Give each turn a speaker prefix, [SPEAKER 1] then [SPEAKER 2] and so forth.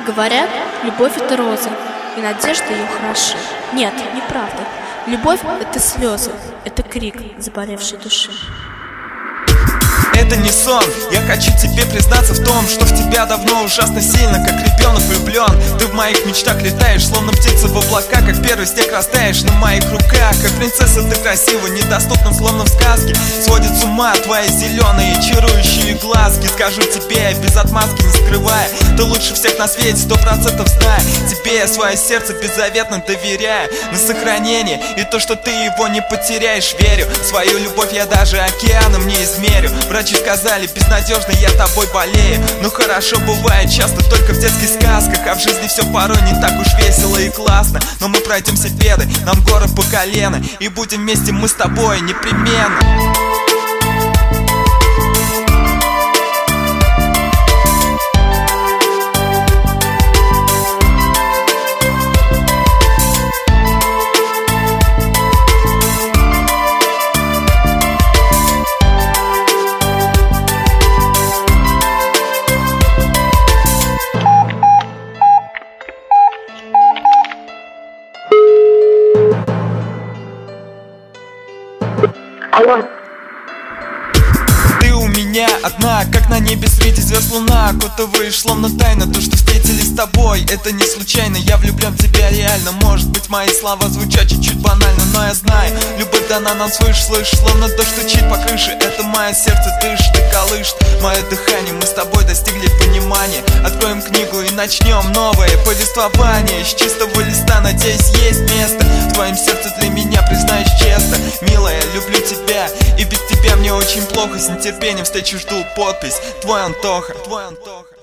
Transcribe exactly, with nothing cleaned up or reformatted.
[SPEAKER 1] Говорят, любовь — это роза, и надежда ее хороши. Нет, неправда. Любовь — это слезы, это крик заболевшей души.
[SPEAKER 2] Это не сон, я хочу тебе признаться в том, что в тебя давно ужасно сильно, как ребенок влюблен. Ты в моих мечтах летаешь, словно птица в облака, как первый снег растаешь на моих руках. Как принцесса ты красива, недоступна, словно в сказке. Сводит с ума твои зеленые чарующие глазки. Скажу тебе без отмазки, не скрывая, ты лучше всех на свете, сто процентов знай. Тебе я свое сердце беззаветно доверяю на сохранение, и то, что ты его не потеряешь, верю. Свою любовь я даже океаном не измерю. Врачи сказали, безнадежно я тобой болею. Ну хорошо, бывает часто только в детских сказках, а в жизни все порой не так уж весело и классно. Но мы пройдем все беды, нам горы по колено, и будем вместе мы с тобой непременно.
[SPEAKER 3] Алло.
[SPEAKER 2] Ты у меня одна, как на небе среди звезд луна. Окутываешь словно тайна то, что встретились с тобой. Это не случайно, я влюблен в тебя реально. Может быть, мои слова звучат чуть-чуть банально, но я знаю, любовь дана нам свыше, слышишь, словно дождь стучит по крыше. Это мое сердце дышит и колышет мое дыхание. Мы с тобой достигли понимания. Откроем книгу и начнем новое повествование. С чистого листа, надеюсь, есть место в твоем сердце для меня, признаюсь честно. Милая, люблю тебя, и без тебя мне очень плохо. С нетерпением встречу жду подпись. Твой Антоха, твой Антоха.